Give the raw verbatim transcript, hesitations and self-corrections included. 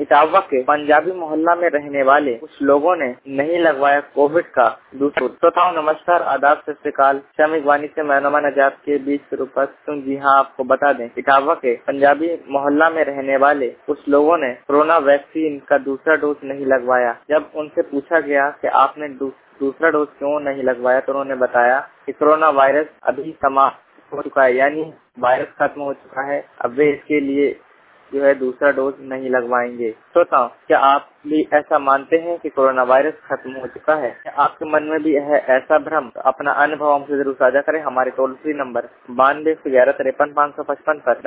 इटावा के पंजाबी मोहल्ला में रहने वाले कुछ लोगों ने नहीं लगवाया कोविड का दूसरा डोज। तो था नमस्कार, आदाब, सत श्री अकाल। श्रमिक वाणी से मैं नुमान आजाद के बीच उपस्थित। जी हाँ, आपको बता दें, इटावा के पंजाबी मोहल्ला में रहने वाले कुछ लोगों ने कोरोना वैक्सीन का दूसरा डोज नहीं लगवाया। जब उनसे पूछा गया कि आपने दूसरा डोज क्यों नहीं लगवाया, तो उन्होंने बताया कि कोरोना वायरस अभी समाप्त हो चुका है, यानी वायरस खत्म हो चुका है, अब वे इसके लिए जो है दूसरा डोज नहीं लगवाएंगे। श्रोताओ, क्या आप भी ऐसा मानते हैं कि कोरोना वायरस खत्म हो चुका है? क्या आपके मन में भी है ऐसा भ्रम? तो अपना अनुभव हमसे जरूर साझा करें हमारे टोल फ्री नंबर बानवे ग्यारह तिरपन पाँच सौ पचपन पर।